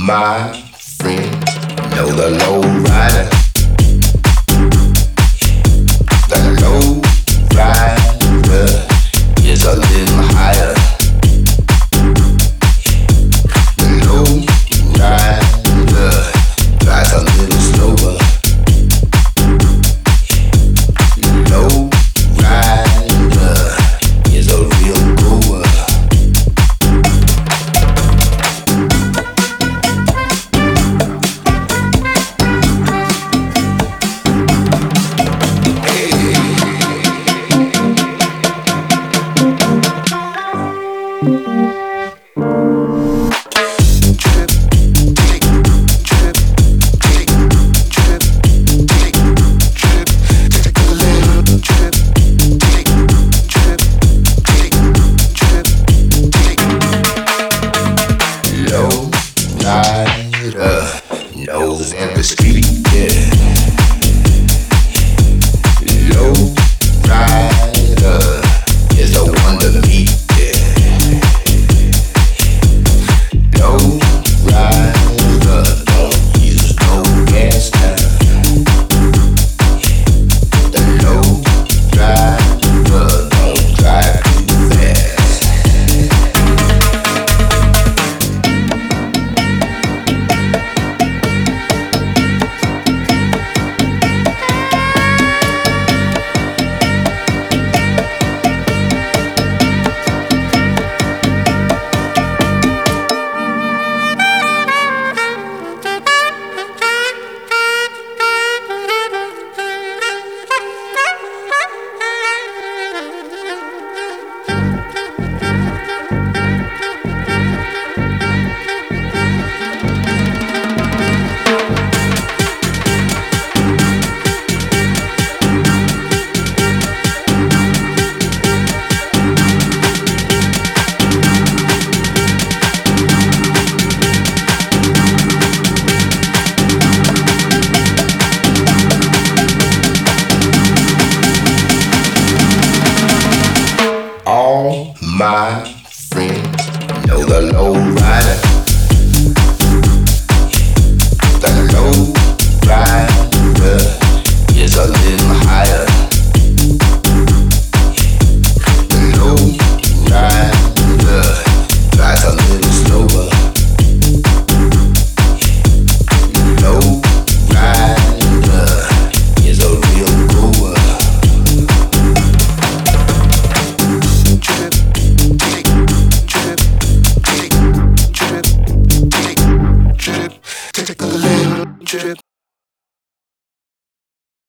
my friend know the low rider. The low rider is a little higher. The low rider drives a little slower. The low rider is a real goer. Nose in the street, yeah. Low rider is the one to meet, yeah. Low rider don't use no gas now. The low rider don't drive too fast. All my friends know the low rider. The low rider is a little higher. The low rider drives a little slower. The low rider is a real goer. Take a little trip.